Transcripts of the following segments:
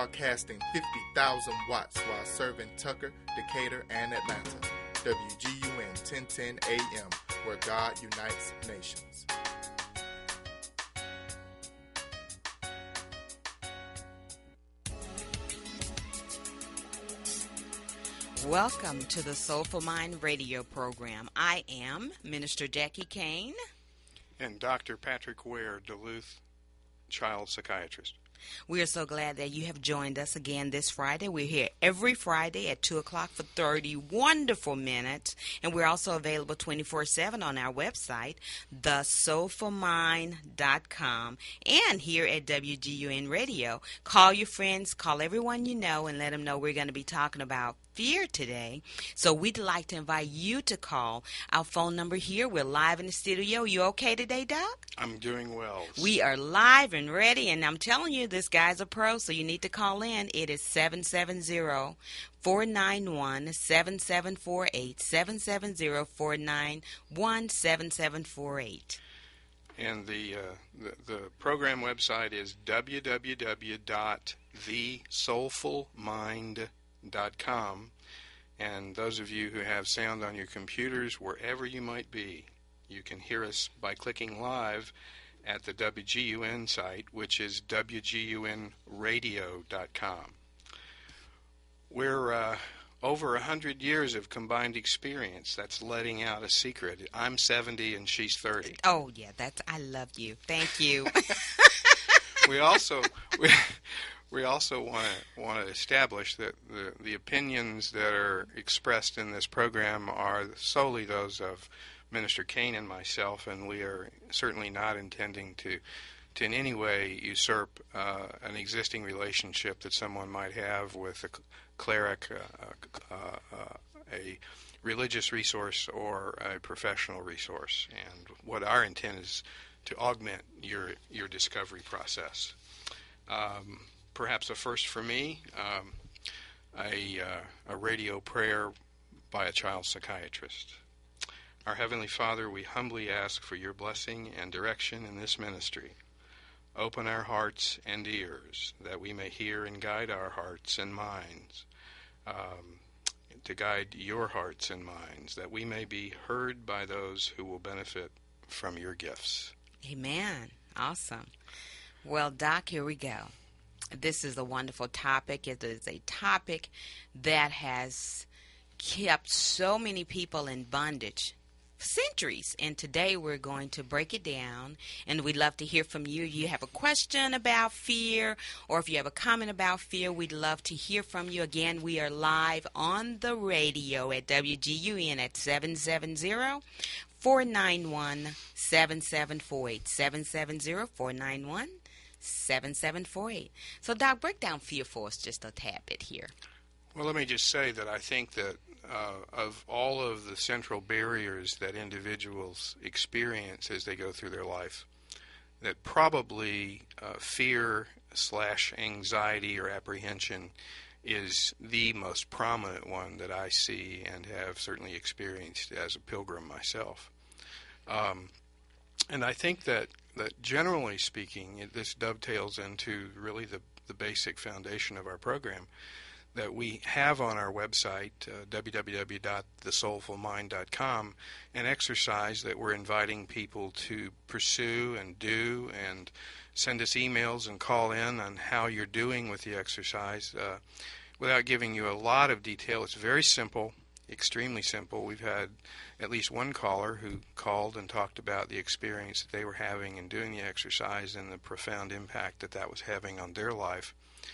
broadcasting 50,000 watts while serving Tucker, Decatur, and Atlanta. WGUN 1010 AM, where God unites nations. Welcome to the Soulful Mind radio program. I am Minister Jackie Kane. And Dr. Patrick Ware, Duluth, child psychiatrist. We are so glad that you have joined us again this Friday. We're here every Friday at 2 o'clock for 30 wonderful minutes. And we're also available 24/7 on our website, thesoulfulmind.com, and here at WGUN Radio. Call your friends, call everyone you know, and let them know we're going to be talking about fear today. So we'd like to invite you to call our phone number here. We're live in the studio. You okay today, Doc? I'm doing well. We are live and ready, and I'm telling you, this guy's a pro, so you need to call in. It is 770-491-7748, 770-491-7748. And the program website is www.thesoulfulmind.com. And those of you who have sound on your computers, wherever you might be, you can hear us by clicking live at the WGUN site, which is WGUNradio.com. We're over 100 years of combined experience. That's letting out a secret. I'm 70 and she's 30. Oh, yeah, I love you. Thank you. We also want to establish that the opinions that are expressed in this program are solely those of Minister Kane and myself, and we are certainly not intending to in any way usurp an existing relationship that someone might have with a cleric, a religious resource, or a professional resource. And what our intent is to augment your discovery process. Perhaps a first for me, a radio prayer by a child psychiatrist. Our Heavenly Father, we humbly ask for your blessing and direction in this ministry. Open our hearts and ears that we may hear and guide our hearts and minds, to guide your hearts and minds, that we may be heard by those who will benefit from your gifts. Amen. Awesome. Well, Doc, here we go. This is a wonderful topic. It is a topic that has kept so many people in bondage centuries, and today we're going to break it down, and we'd love to hear from you. You have a question about fear, or if you have a comment about fear, we'd love to hear from you. Again, we are live on the radio at WGUN at 770-491-7748, 770-491-7748. So, Doc, break down fear for us just a tad bit here. Well, let me just say that I think that of all of the central barriers that individuals experience as they go through their life, that probably fear/anxiety or apprehension is the most prominent one that I see and have certainly experienced as a pilgrim myself. And I think that generally speaking, this dovetails into really the basic foundation of our program, that we have on our website, www.thesoulfulmind.com, an exercise that we're inviting people to pursue and do, and send us emails and call in on how you're doing with the exercise. Without giving you a lot of detail, it's very simple, extremely simple. We've had at least one caller who called and talked about the experience that they were having in doing the exercise and the profound impact that was having on their life.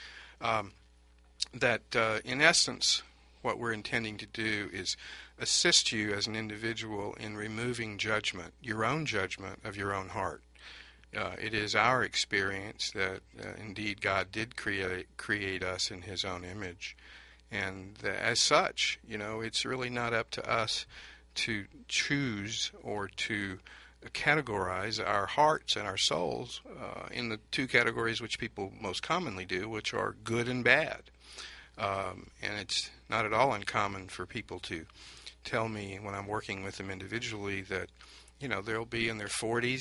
In essence, what we're intending to do is assist you as an individual in removing judgment, your own judgment of your own heart. It is our experience that indeed God did create us in His own image, and as such, it's really not up to us to choose or to categorize our hearts and our souls in the two categories which people most commonly do, which are good and bad. And it's not at all uncommon for people to tell me when I'm working with them individually that, they'll be in their 40s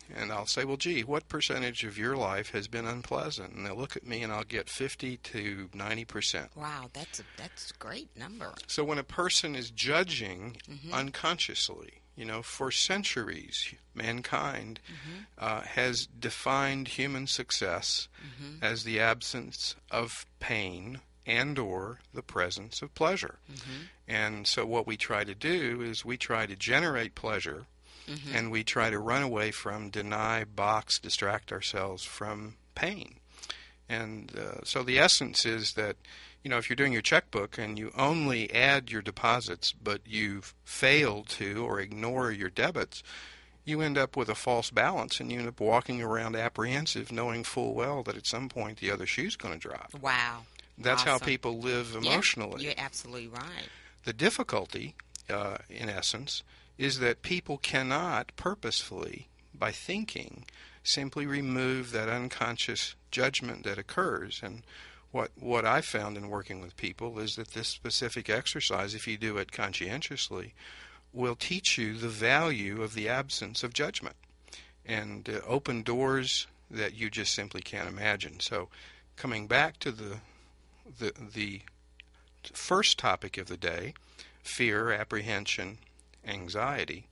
and I'll say, well, gee, what percentage of your life has been unpleasant? And they'll look at me, and I'll get 50 to 90%. Wow, that's a great number. So when a person is judging unconsciously, for centuries, mankind has defined human success as the absence of pain and or the presence of pleasure. And so what we try to do is we try to generate pleasure, and we try to run away from, deny, box, distract ourselves from pain. And so the essence is that, if you're doing your checkbook and you only add your deposits, but you fail to or ignore your debits, you end up with a false balance, and you end up walking around apprehensive, knowing full well that at some point the other shoe's going to drop. Wow. That's awesome. How people live emotionally. Yeah, you're absolutely right. The difficulty, in essence, is that people cannot purposefully, by thinking, simply remove that unconscious judgment that occurs. And what I found in working with people is that this specific exercise, if you do it conscientiously, will teach you the value of the absence of judgment and open doors that you just simply can't imagine. So coming back to the first topic of the day, fear, apprehension, anxiety,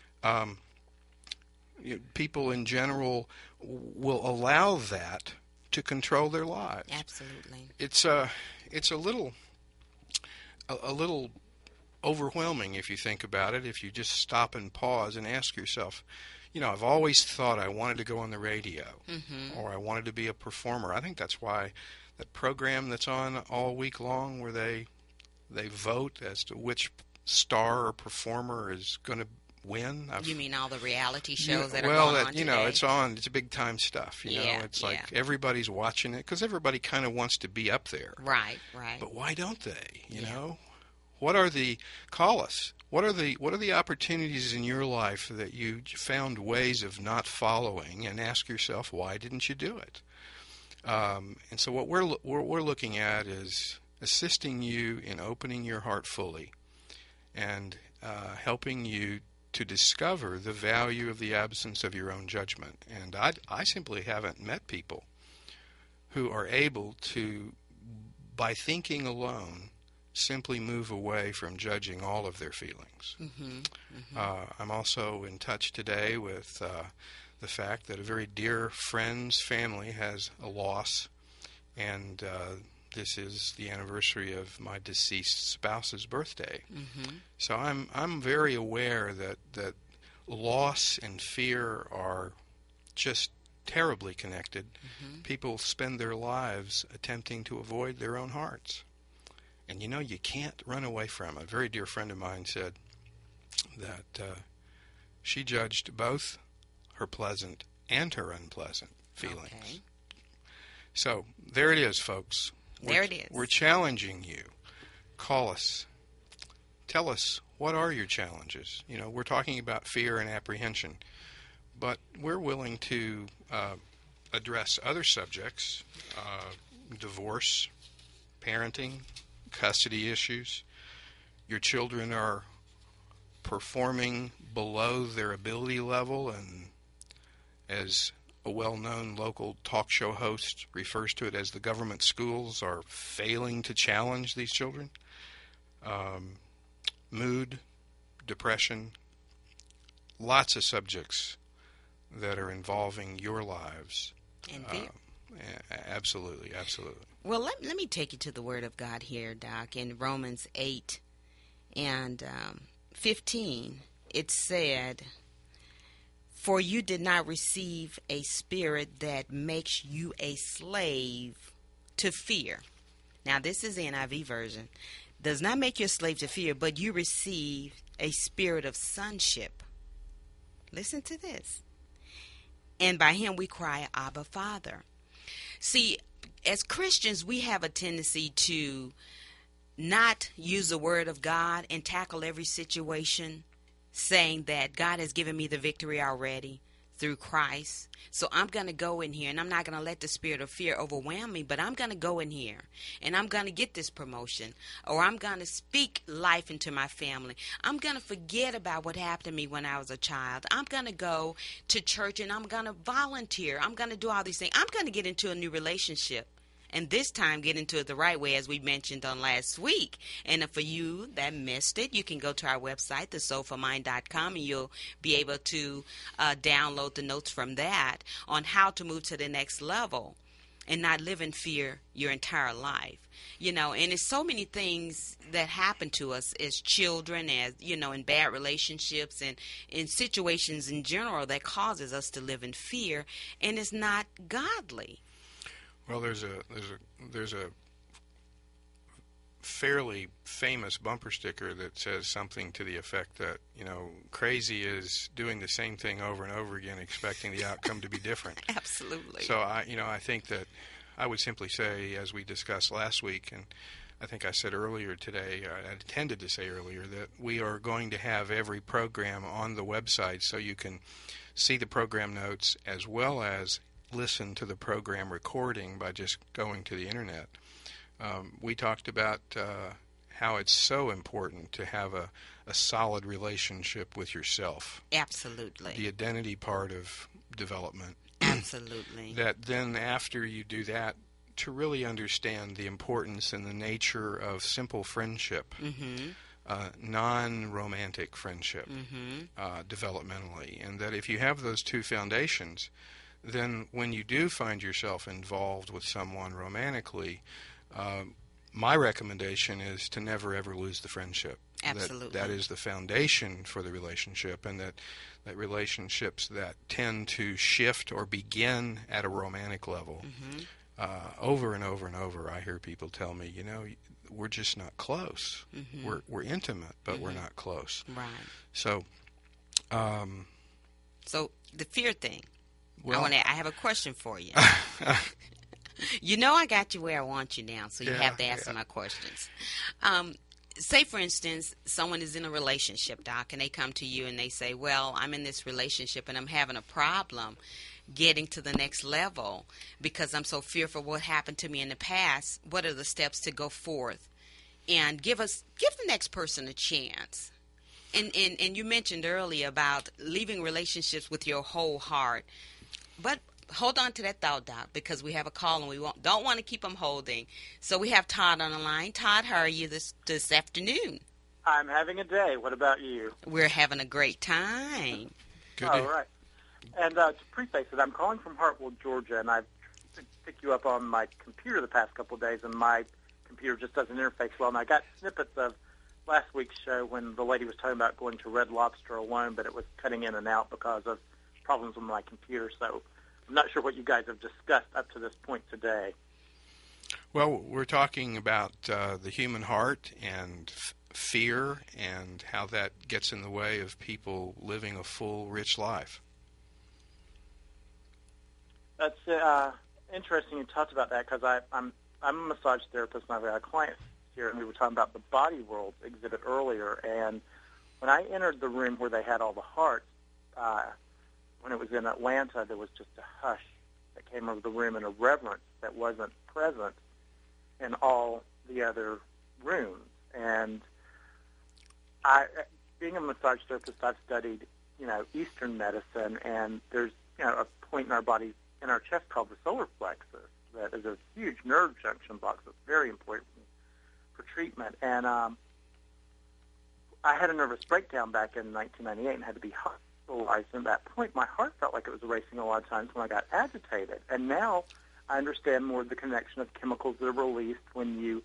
people in general will allow that to control their lives. Absolutely. It's a little overwhelming if you think about it, if you just stop and pause and ask yourself, I've always thought I wanted to go on the radio or I wanted to be a performer. I think that's why that program that's on all week long where they vote as to which star or performer is going to win. You mean all the reality shows that are going on today? Well, it's on. It's big time stuff. It's like everybody's watching it because everybody kind of wants to be up there. Right. But why don't they? You know, what are the call us? What are the opportunities in your life that you found ways of not following, and ask yourself, why didn't you do it? And so what we're looking at is assisting you in opening your heart fully and helping you to discover the value of the absence of your own judgment. And I simply haven't met people who are able to, by thinking alone, simply move away from judging all of their feelings. I'm also in touch today with the fact that a very dear friend's family has a loss, and this is the anniversary of my deceased spouse's birthday. So I'm very aware that loss and fear are just terribly connected. People spend their lives attempting to avoid their own hearts. And you can't run away from it. A very dear friend of mine said that she judged both her pleasant and her unpleasant feelings. Okay. So there it is, folks. There it is. We're challenging you. Call us. Tell us, what are your challenges? We're talking about fear and apprehension, but we're willing to address other subjects, divorce, parenting, custody issues. Your children are performing below their ability level, and as a well-known local talk show host refers to it as the government schools are failing to challenge these children. Mood, depression, lots of subjects that are involving your lives. And fear. Absolutely. Well, let me take you to the Word of God here, Doc. In Romans 8 and 15, it said, "For you did not receive a spirit that makes you a slave to fear." Now, this is the NIV version. Does not make you a slave to fear, but you receive a spirit of sonship. Listen to this. And by him we cry, Abba, Father. See, as Christians, we have a tendency to not use the Word of God and tackle every situation saying that God has given me the victory already. through Christ. So I'm going to go in here, and I'm not going to let the spirit of fear overwhelm me, but I'm going to go in here, and I'm going to get this promotion, or I'm going to speak life into my family. I'm going to forget about what happened to me when I was a child. I'm going to go to church, and I'm going to volunteer. I'm going to do all these things. I'm going to get into a new relationship. And this time, get into it the right way, as we mentioned on last week. And for you that missed it, you can go to our website, thesoulfulmind.com, and you'll be able to download the notes from that on how to move to the next level and not live in fear your entire life. You know, and it's so many things that happen to us as children, as, you know, in bad relationships and in situations in general that causes us to live in fear, and it's not godly. Well, there's a fairly famous bumper sticker that says something to the effect that, you know, crazy is doing the same thing over and over again, expecting the outcome to be different. Absolutely. So I think that I would simply say, as we discussed last week, and I think I said earlier today, I intended to say earlier, that we are going to have every program on the website so you can see the program notes as well as listen to the program recording by just going to the internet. We talked about how it's so important to have a solid relationship with yourself. Absolutely. The identity part of development. Absolutely. That then after you do that, to really understand the importance and the nature of simple friendship, non-romantic friendship, developmentally. And that if you have those two foundations, then when you do find yourself involved with someone romantically, my recommendation is to never ever lose the friendship. Absolutely. That is the foundation for the relationship, and that relationships that tend to shift or begin at a romantic level, over and over and over, I hear people tell me, you know, we're just not close. We're intimate, but we're not close. Right. So, so the fear thing. Well, I have a question for you. You know I got you where I want you now, so you have to answer my questions. Say, for instance, someone is in a relationship, Doc, and they come to you and they say, well, I'm in this relationship and I'm having a problem getting to the next level because I'm so fearful of what happened to me in the past. What are the steps to go forth? And give the next person a chance. And you mentioned earlier about leaving relationships with your whole heart. But hold on to that thought, Doc, because we have a call and we don't want to keep them holding. So we have Todd on the line. Todd, how are you this afternoon? I'm having a day. What about you? We're having a great time. good. All right. And to preface it, I'm calling from Hartwell, Georgia, and I've picked you up on my computer the past couple of days, and my computer just doesn't interface well. And I got snippets of last week's show when the lady was talking about going to Red Lobster alone, but it was cutting in and out because of problems with my computer. So I'm not sure what you guys have discussed up to this point today. Well, we're talking about the human heart and fear and how that gets in the way of people living a full, rich life. That's interesting you talked about that, because I'm a massage therapist and I've got a client here, and we were talking about the Body World exhibit earlier. And when I entered the room where they had all the hearts, when it was in Atlanta, there was just a hush that came over the room and a reverence that wasn't present in all the other rooms. And being a massage therapist, I've studied, Eastern medicine, and there's, a point in our body, in our chest called the solar plexus that is a huge nerve junction box that's very important for treatment. And I had a nervous breakdown back in 1998 and had to be hospitalized. And at that point, my heart felt like it was racing a lot of times when I got agitated. And now I understand more of the connection of chemicals that are released when you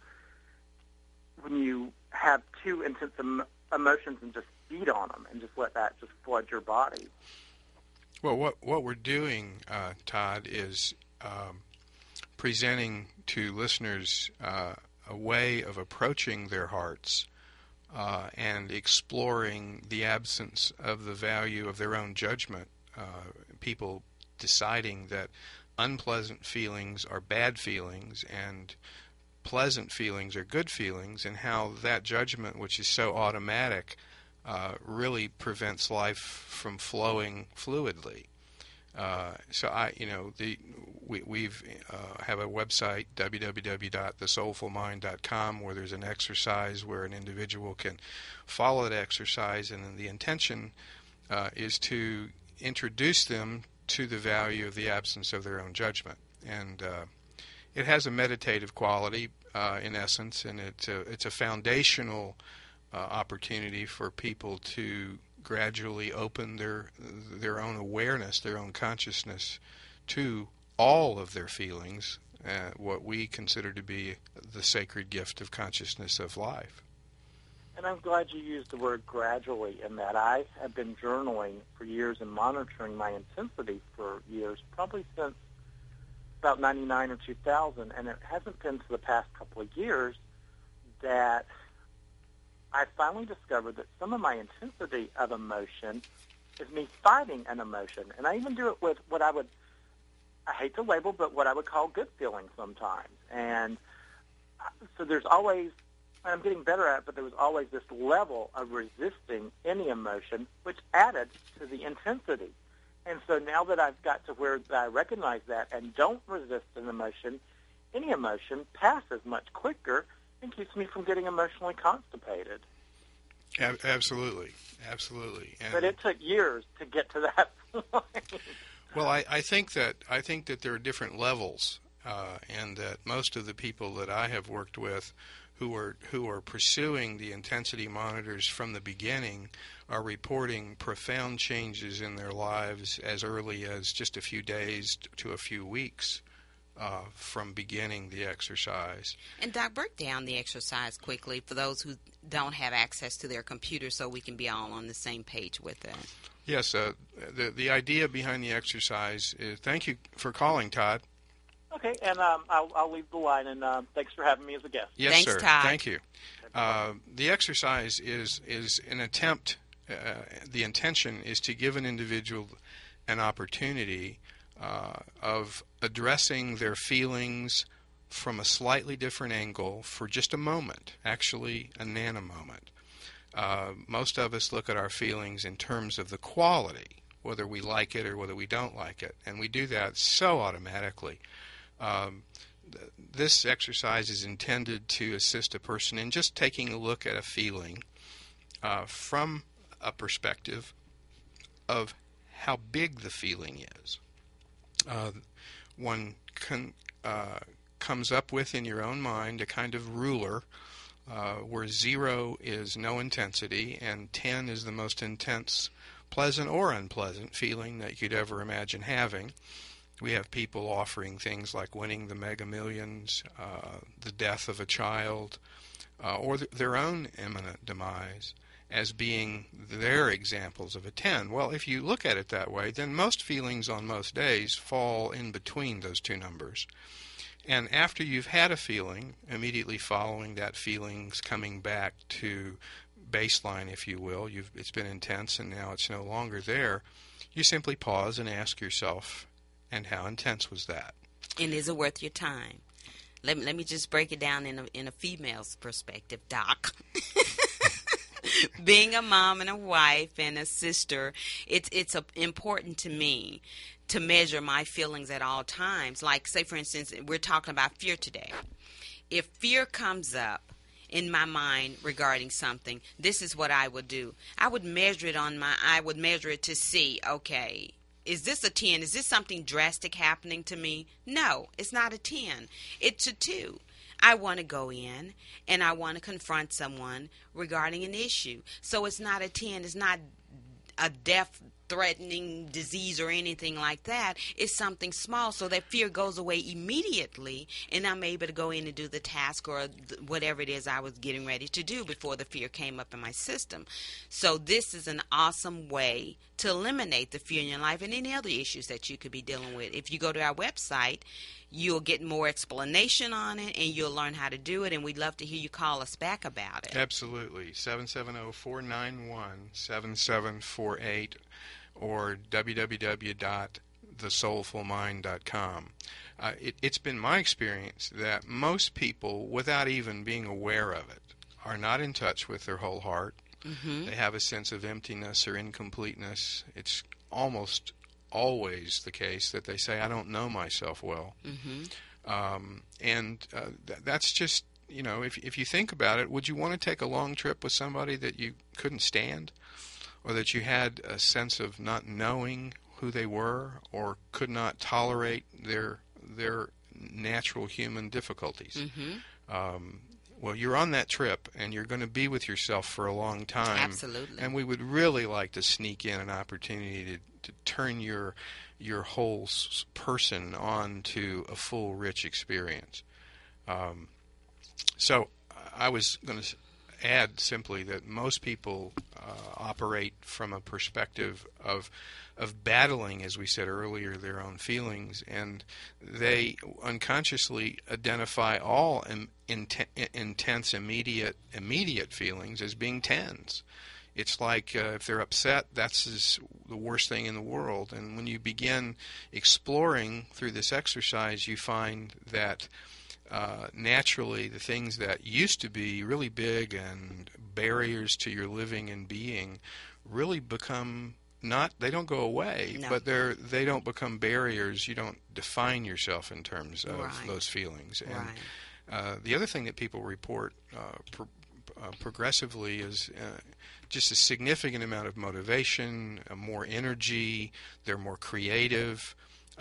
have too intense emotions and just feed on them and just let that just flood your body. Well, what we're doing, Todd, is presenting to listeners a way of approaching their hearts and exploring the absence of the value of their own judgment. People deciding that unpleasant feelings are bad feelings and pleasant feelings are good feelings, and how that judgment, which is so automatic, really prevents life from flowing fluidly. We've have a website, www.thesoulfulmind.com, where there's an exercise where an individual can follow that exercise, and then the intention is to introduce them to the value of the absence of their own judgment. And it has a meditative quality in essence, and it's a foundational opportunity for people to gradually open their own awareness, their own consciousness to all of their feelings, what we consider to be the sacred gift of consciousness of life. And I'm glad you used the word gradually in that. I have been journaling for years and monitoring my intensity for years, probably since about 99 or 2000, and it hasn't been to the past couple of years that I finally discovered that some of my intensity of emotion is me fighting an emotion. And I even do it with what I hate to label, but what I would call good feelings sometimes. And so there's always, and I'm getting better at it, but there was always this level of resisting any emotion, which added to the intensity. And so now that I've got to where I recognize that and don't resist an emotion, any emotion passes much quicker and keeps me from getting emotionally constipated. Absolutely. And but it took years to get to that point. Well, I think that there are different levels, and that most of the people that I have worked with who are pursuing the intensity monitors from the beginning are reporting profound changes in their lives as early as just a few days to a few weeks from beginning the exercise. And Doc, break down the exercise quickly for those who don't have access to their computer so we can be all on the same page with it. Yes, the idea behind the exercise is, thank you for calling, Todd. Okay, and I'll leave the line, and thanks for having me as a guest. Yes, thanks, sir. Todd. Thank you. The exercise is an attempt, the intention is to give an individual an opportunity of addressing their feelings from a slightly different angle for just a moment, actually a nanomoment. Most of us look at our feelings in terms of the quality, whether we like it or whether we don't like it, and we do that so automatically. This exercise is intended to assist a person in just taking a look at a feeling from a perspective of how big the feeling is. One comes up with in your own mind a kind of ruler where 0 is no intensity and 10 is the most intense, pleasant or unpleasant feeling that you could ever imagine having. We have people offering things like winning the Mega Millions, the death of a child, or their own imminent demise as being their examples of a 10. Well, if you look at it that way, then most feelings on most days fall in between those two numbers. And after you've had a feeling, immediately following that feeling's coming back to baseline, if you will, it's been intense and now it's no longer there, you simply pause and ask yourself, and how intense was that? And is it worth your time? Let me just break it down in a female's perspective, Doc. Being a mom and a wife and a sister, it's important to me to measure my feelings at all times. Like, say, for instance, we're talking about fear today. If fear comes up in my mind regarding something, this is what I would do. I would measure it to see, okay, is this a 10? Is this something drastic happening to me? No, it's not a 10. It's a 2. I want to go in and I want to confront someone regarding an issue. So it's not a 10. It's not a death-threatening disease or anything like that. It's something small, so that fear goes away immediately, and I'm able to go in and do the task or whatever it is I was getting ready to do before the fear came up in my system. So this is an awesome way to eliminate the fear in your life and any other issues that you could be dealing with. If you go to our website, you'll get more explanation on it, and you'll learn how to do it, and we'd love to hear you call us back about it. Absolutely. 770-491-7748 or www.thesoulfulmind.com. It's been my experience that most people, without even being aware of it, are not in touch with their whole heart. Mm-hmm. They have a sense of emptiness or incompleteness. It's almost always the case that they say, I don't know myself well. That's just, if you think about it, would you want to take a long trip with somebody that you couldn't stand, or that you had a sense of not knowing who they were, or could not tolerate their natural human difficulties? Well, you're on that trip, and you're going to be with yourself for a long time. Absolutely. And we would really like to sneak in an opportunity to turn your whole person onto a full, rich experience. So I was going to add simply that most people operate from a perspective of battling, as we said earlier, their own feelings, and they unconsciously identify all intense, immediate feelings as being tens. It's like if they're upset, that's the worst thing in the world. And when you begin exploring through this exercise, you find that naturally the things that used to be really big and barriers to your living and being really become they don't go away, but they don't become barriers. You don't define yourself in terms of those feelings. And the other thing that people report progressively is just a significant amount of motivation, more energy. They're more creative.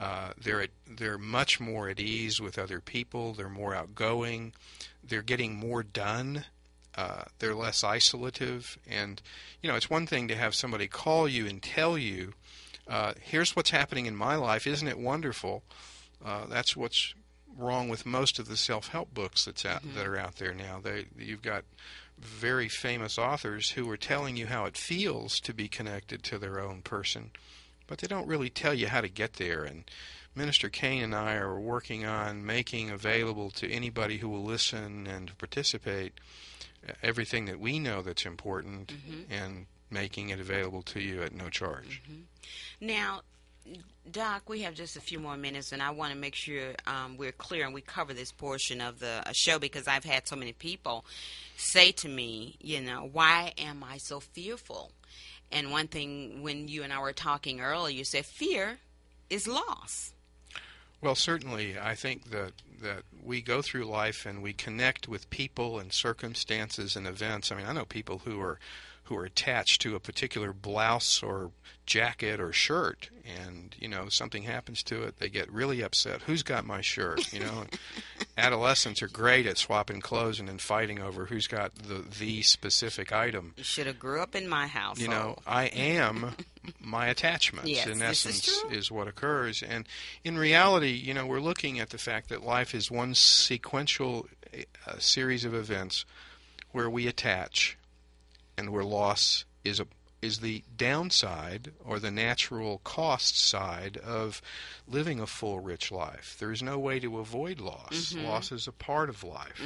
They're much more at ease with other people. They're more outgoing. They're getting more done. They're less isolative. And, it's one thing to have somebody call you and tell you, here's what's happening in my life. Isn't it wonderful? That's what's wrong with most of the self-help books that are out there now. You've got very famous authors who are telling you how it feels to be connected to their own person, but they don't really tell you how to get there. And Minister Kane and I are working on making available to anybody who will listen and participate everything that we know that's important, and making it available to you at no charge. Now, Doc, we have just a few more minutes, and I want to make sure we're clear and we cover this portion of the show, because I've had so many people say to me, why am I so fearful? And one thing, when you and I were talking earlier, you said fear is loss. Well, certainly, I think that we go through life and we connect with people and circumstances and events. I mean, I know people who are attached to a particular blouse or jacket or shirt, and something happens to it, they get really upset. Who's got my shirt? Adolescents are great at swapping clothes and then fighting over who's got the specific item. You should have grew up in my house. I am my attachments. Yes, in this essence, is what occurs. And in reality, we're looking at the fact that life is one sequential series of events where we attach, and where loss is the downside or the natural cost side of living a full, rich life. There's no way to avoid loss. Loss is a part of life.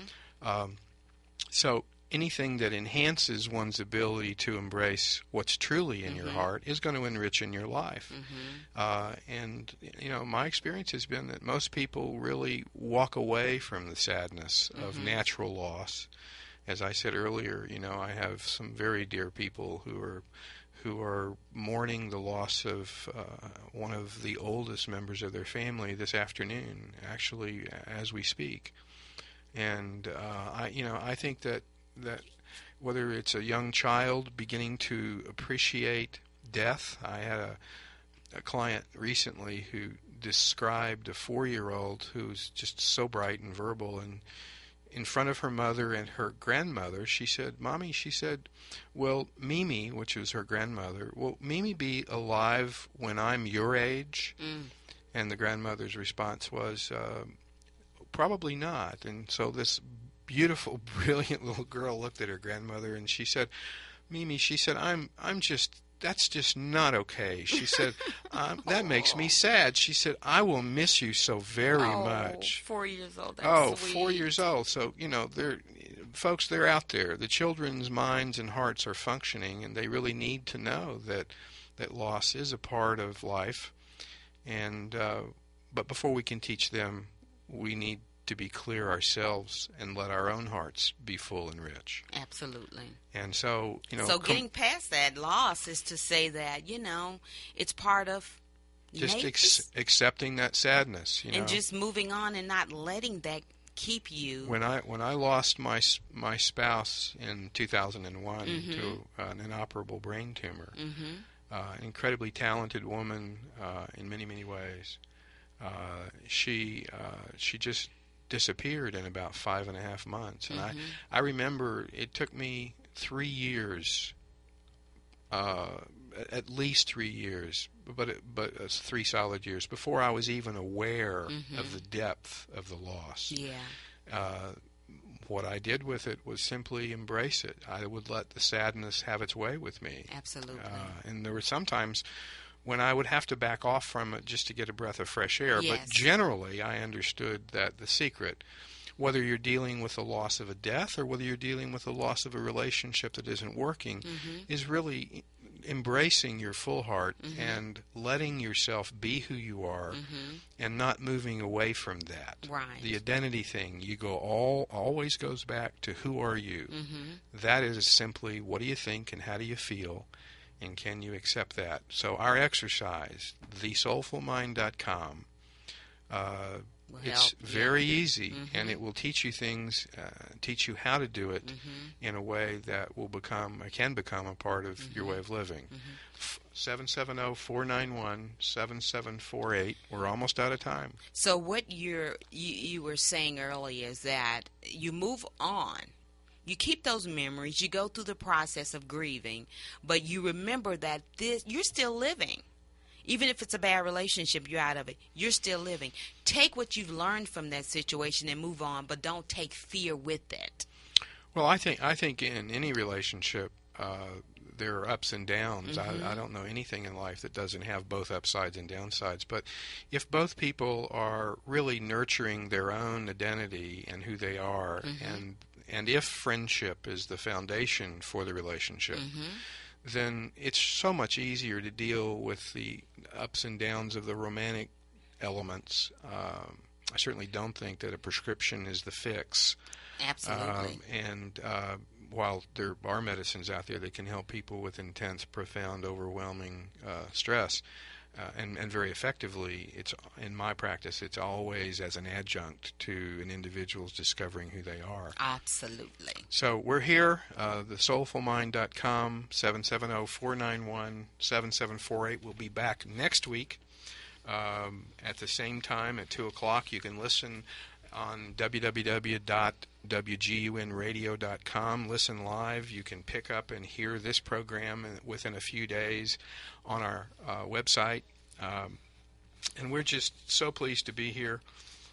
So anything that enhances one's ability to embrace what's truly in your heart is going to enrich in your life. And my experience has been that most people really walk away from the sadness of natural loss. As I said earlier, I have some very dear people who are mourning the loss of one of the oldest members of their family this afternoon, actually, as we speak. And I think that whether it's a young child beginning to appreciate death, I had a client recently who described a 4-year-old who's just so bright and verbal, and in front of her mother and her grandmother, she said, "Mommy," she said, "will Mimi," which was her grandmother, "will Mimi be alive when I'm your age?" And the grandmother's response was, "Probably not." And so this beautiful, brilliant little girl looked at her grandmother and she said, "Mimi," she said, that's just not okay." She said, "That makes me sad." She said, "I will miss you so very much." 4 years old. That's sweet. 4 years old. So, folks, they're out there. The children's minds and hearts are functioning, and they really need to know that loss is a part of life. And but before we can teach them, we need to be clear ourselves and let our own hearts be full and rich. Absolutely. And so, So getting past that loss is to say that, it's part of Just accepting that sadness, and just moving on and not letting that keep you. When I lost my spouse in 2001 to an inoperable brain tumor, an incredibly talented woman in many ways, she just disappeared in about 5.5 months, and I remember it took me 3 years. At least 3 years, but 3 solid years before I was even aware of the depth of the loss. Yeah. What I did with it was simply embrace it. I would let the sadness have its way with me. Absolutely. And there were some times when I would have to back off from it just to get a breath of fresh air. Yes. But generally, I understood that the secret, whether you're dealing with the loss of a death or whether you're dealing with the loss of a relationship that isn't working, is really embracing your full heart and letting yourself be who you are and not moving away from that. Right. The identity thing, always goes back to who are you. That is simply what do you think and how do you feel, and can you accept that? So our exercise, thesoulfulmind.com, it's very easy, and it will teach you things, teach you how to do it in a way that can become a part of your way of living. 770-491-7748. We're almost out of time. So what you were saying earlier is that you move on. You keep those memories. You go through the process of grieving, but you remember that you're still living. Even if it's a bad relationship, you're out of it. You're still living. Take what you've learned from that situation and move on, but don't take fear with it. Well, I think in any relationship, there are ups and downs. I don't know anything in life that doesn't have both upsides and downsides. But if both people are really nurturing their own identity and who they are, and if friendship is the foundation for the relationship, then it's so much easier to deal with the ups and downs of the romantic elements. I certainly don't think that a prescription is the fix. Absolutely. While there are medicines out there that can help people with intense, profound, overwhelming stress, and very effectively, it's in my practice, it's always as an adjunct to an individual's discovering who they are. Absolutely. So we're here, thesoulfulmind.com, 770-491-7748. We'll be back next week at the same time at 2 o'clock. You can listen on www.wgunradio.com. Listen live. You can pick up and hear this program within a few days on our website. And we're just so pleased to be here.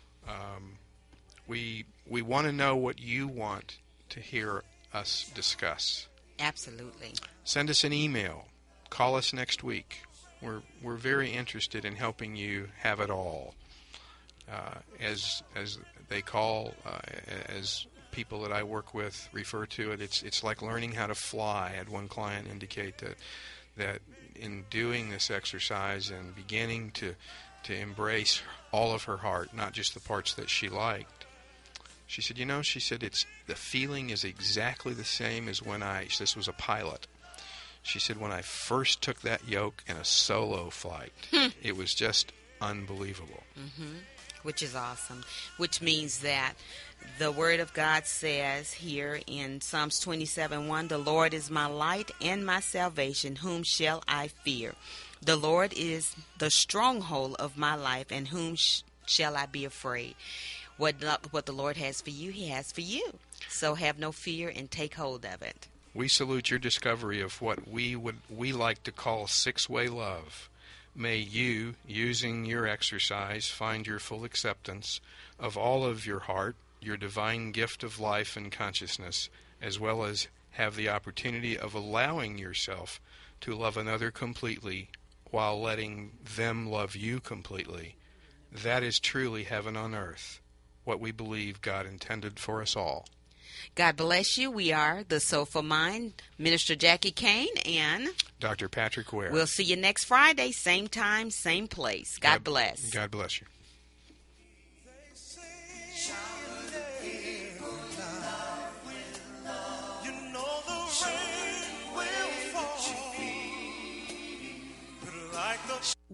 We want to know what you want to hear us discuss. Absolutely. Send us an email. Call us next week. We're very interested in helping you have it all. As they call, as people that I work with refer to it, it's like learning how to fly. I had one client indicate that in doing this exercise and beginning to embrace all of her heart, not just the parts that she liked, she said, it's the feeling is exactly the same as when this was a pilot. She said, when I first took that yoke in a solo flight, it was just unbelievable. Which is awesome. Which means that the Word of God says here in Psalms 27:1, the Lord is my light and my salvation, whom shall I fear? The Lord is the stronghold of my life, and whom shall I be afraid? What the Lord has for you, He has for you. So have no fear and take hold of it. We salute your discovery of what we like to call six-way love. May you, using your exercise, find your full acceptance of all of your heart, your divine gift of life and consciousness, as well as have the opportunity of allowing yourself to love another completely while letting them love you completely. That is truly heaven on earth, what we believe God intended for us all. God bless you. We are the Soulful Mind, Minister Jackie Kane and Dr. Patrick Ware. We'll see you next Friday, same time, same place. God bless. God bless you.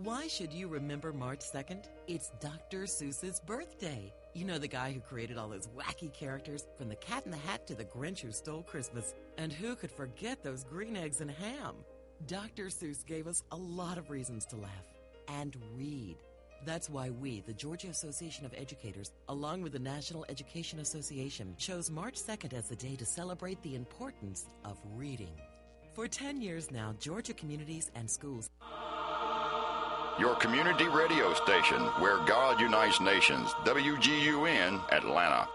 Why should you remember March 2nd? It's Dr. Seuss's birthday. You know, the guy who created all those wacky characters, from the Cat in the Hat to the Grinch Who Stole Christmas. And who could forget those green eggs and ham? Dr. Seuss gave us a lot of reasons to laugh and read. That's why we, the Georgia Association of Educators, along with the National Education Association, chose March 2nd as the day to celebrate the importance of reading. For 10 years now, Georgia communities and schools. Your community radio station, where God unites nations. WGUN, Atlanta.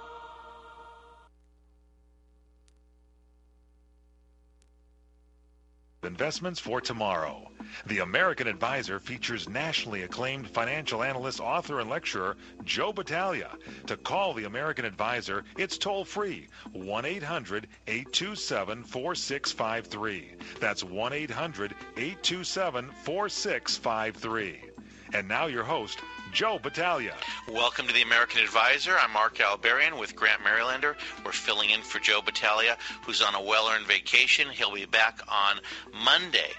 Investments for tomorrow. The American Advisor features nationally acclaimed financial analyst, author, and lecturer Joe Battaglia. To call the American Advisor, it's toll-free, 1-800-827-4653. That's 1-800-827-4653. And now your host, Joe Battaglia. Welcome to the American Advisor. I'm Mark Alberian with Grant Marylander. We're filling in for Joe Battaglia, who's on a well-earned vacation. He'll be back on Monday.